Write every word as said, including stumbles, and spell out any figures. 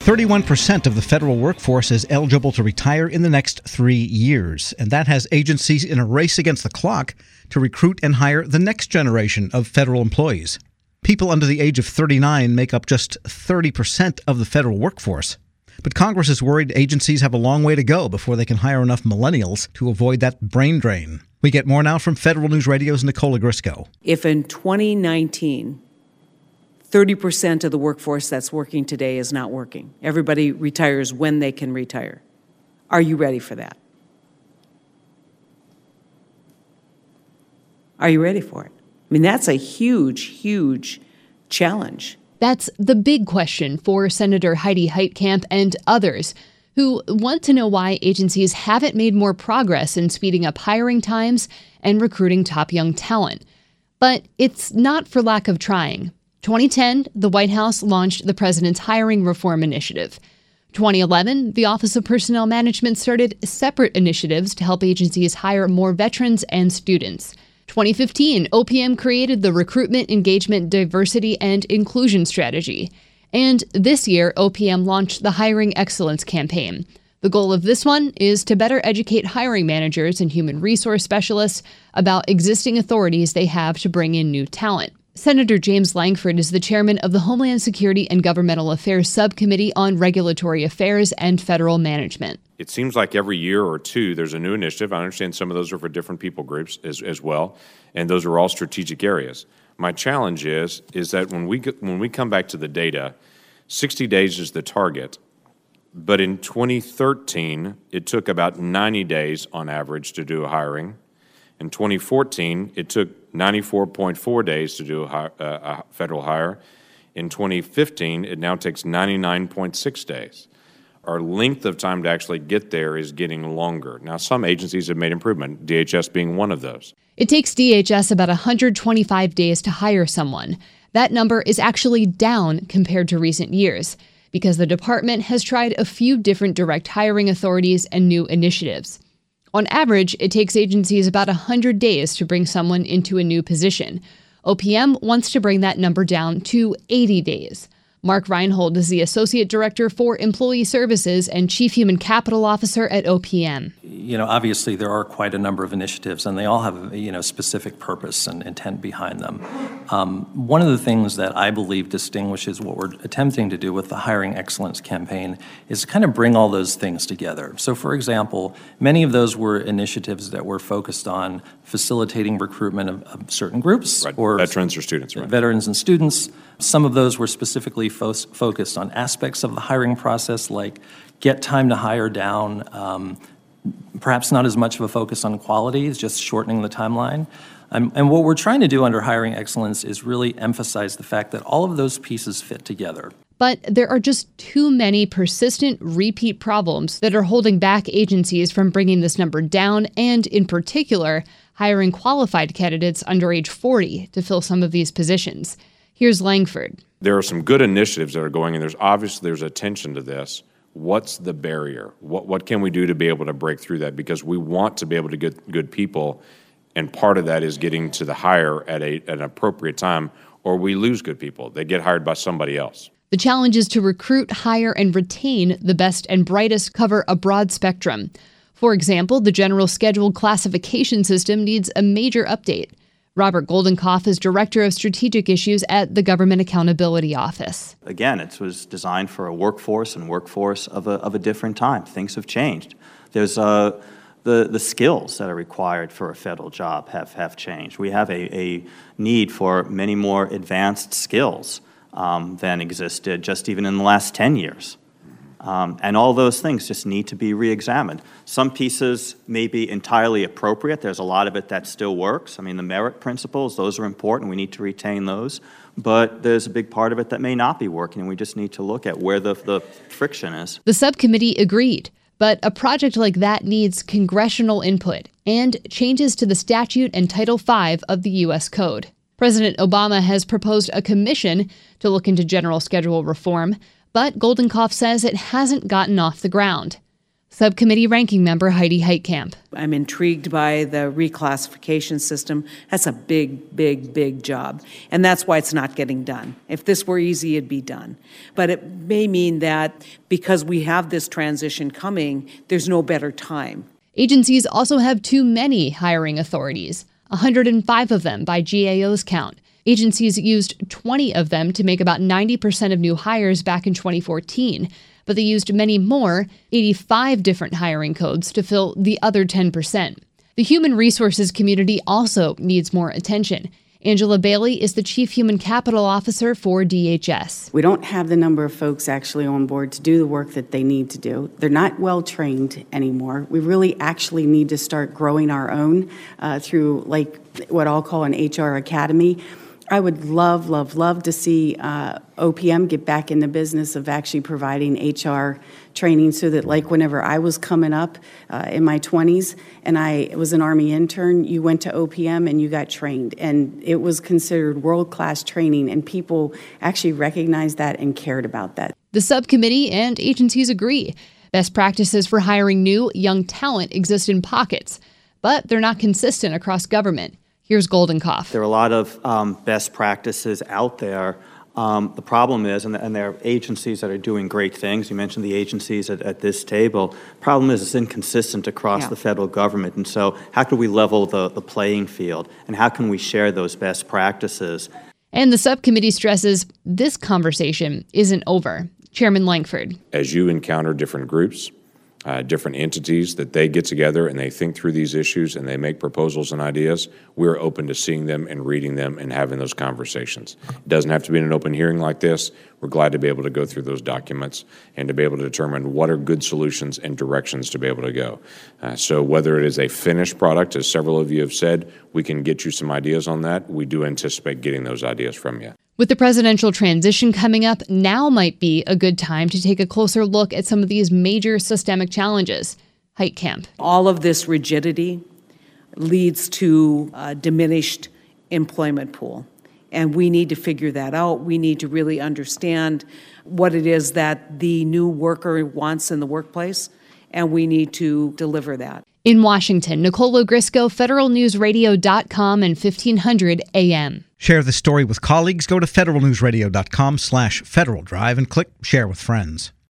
thirty-one percent of the federal workforce is eligible to retire in the next three years, and that has agencies in a race against the clock to recruit and hire the next generation of federal employees. People under the age of thirty-nine make up just thirty percent of the federal workforce. But Congress is worried agencies have a long way to go before they can hire enough millennials to avoid that brain drain. We get more now from Federal News Radio's Nicola Grisco. If in twenty nineteen, thirty percent of the workforce that's working today is not working, everybody retires when they can retire, are you ready for that? Are you ready for it? I mean, that's a huge, huge challenge. That's the big question for Senator Heidi Heitkamp and others who want to know why agencies haven't made more progress in speeding up hiring times and recruiting top young talent. But it's not for lack of trying. twenty ten, the White House launched the President's Hiring Reform Initiative. twenty eleven, the Office of Personnel Management started separate initiatives to help agencies hire more veterans and students. twenty fifteen, O P M created the Recruitment, Engagement, Diversity, and Inclusion Strategy. And this year, O P M launched the Hiring Excellence Campaign. The goal of this one is to better educate hiring managers and human resource specialists about existing authorities they have to bring in new talent. Senator James Lankford is the chairman of the Homeland Security and Governmental Affairs Subcommittee on Regulatory Affairs and Federal Management. It seems like every year or two there's a new initiative. I understand some of those are for different people groups as, as well, and those are all strategic areas. My challenge is is that when we when we come back to the data, sixty days is the target, but in twenty thirteen it took about ninety days on average to do a hiring. In twenty fourteen, it took ninety-four point four days to do a, hi- uh, a federal hire. In twenty fifteen, it now takes ninety-nine point six days. Our length of time to actually get there is getting longer. Now, some agencies have made improvement, D H S being one of those. It takes D H S about one hundred twenty-five days to hire someone. That number is actually down compared to recent years because the department has tried a few different direct hiring authorities and new initiatives. On average, it takes agencies about one hundred days to bring someone into a new position. O P M wants to bring that number down to eighty days. Mark Reinhold is the Associate Director for Employee Services and Chief Human Capital Officer at O P M. You know, obviously there are quite a number of initiatives, and they all have, you know, specific purpose and intent behind them. Um, one of the things that I believe distinguishes what we're attempting to do with the Hiring Excellence Campaign is kind of bring all those things together. So, for example, many of those were initiatives that were focused on facilitating recruitment of, of certain groups. Right. Or veterans or students, right? Veterans and students. Some of those were specifically fo- focused on aspects of the hiring process, like get time to hire down, um, perhaps not as much of a focus on quality, it's just shortening the timeline. Um, and what we're trying to do under Hiring Excellence is really emphasize the fact that all of those pieces fit together. But there are just too many persistent repeat problems that are holding back agencies from bringing this number down and, in particular, hiring qualified candidates under age forty to fill some of these positions. Here's Lankford. There are some good initiatives that are going, and there's obviously there's attention to this. What's the barrier? What what can we do to be able to break through that? Because we want to be able to get good people, and part of that is getting to the hire at, a, at an appropriate time, or we lose good people. They get hired by somebody else. The challenge is to recruit, hire, and retain the best and brightest cover a broad spectrum. For example, the General Scheduled Classification System needs a major update. Robert Goldenkopf is Director of Strategic Issues at the Government Accountability Office. Again, it was designed for a workforce and workforce of a, of a different time. Things have changed. There's uh, the, the skills that are required for a federal job have, have changed. We have a, a need for many more advanced skills um, than existed just even in the last ten years. Um, and all those things just need to be re-examined. Some pieces may be entirely appropriate. There's a lot of it that still works. I mean, the merit principles, those are important. We need to retain those. But there's a big part of it that may not be working, and we just need to look at where the, the friction is. The subcommittee agreed, but a project like that needs congressional input and changes to the statute and Title five of the U S Code. President Obama has proposed a commission to look into general schedule reform, but Goldenkopf says it hasn't gotten off the ground. Subcommittee Ranking Member Heidi Heitkamp. I'm intrigued by the reclassification system. That's a big, big, big job. And that's why it's not getting done. If this were easy, it'd be done. But it may mean that because we have this transition coming, there's no better time. Agencies also have too many hiring authorities, one hundred five of them by G A O's count. Agencies used twenty of them to make about ninety percent of new hires back in twenty fourteen, but they used many more, eighty-five different hiring codes, to fill the other ten percent. The human resources community also needs more attention. Angela Bailey is the Chief Human Capital Officer for D H S. We don't have the number of folks actually on board to do the work that they need to do. They're not well trained anymore. We really actually need to start growing our own uh, through like what I'll call an H R academy. I would love, love, love to see uh, O P M get back in the business of actually providing H R training so that, like, whenever I was coming up uh, in my twenties and I was an Army intern, you went to O P M and you got trained. And it was considered world-class training, and people actually recognized that and cared about that. The subcommittee and agencies agree. Best practices for hiring new, young talent exist in pockets, but they're not consistent across government. Here's Goldenkoff. There are a lot of um, best practices out there. Um, the problem is, and, and there are agencies that are doing great things. You mentioned the agencies at, at this table. Problem is, it's inconsistent across Yeah. the federal government. And so how can we level the, the playing field? And how can we share those best practices? And the subcommittee stresses this conversation isn't over. Chairman Lankford. As you encounter different groups, Uh, different entities, that they get together and they think through these issues and they make proposals and ideas, we're open to seeing them and reading them and having those conversations. It doesn't have to be in an open hearing like this. We're glad to be able to go through those documents and to be able to determine what are good solutions and directions to be able to go. Uh, so whether it is a finished product, as several of you have said, we can get you some ideas on that. We do anticipate getting those ideas from you. With the presidential transition coming up, now might be a good time to take a closer look at some of these major systemic challenges. Heitkamp. All of this rigidity leads to a diminished employment pool. And we need to figure that out. We need to really understand what it is that the new worker wants in the workplace, and we need to deliver that. In Washington, Nicole Ogrisco, federal news radio dot com and fifteen hundred A M. Share the story with colleagues. Go to federal news radio dot com slash Federal Drive and click Share with Friends.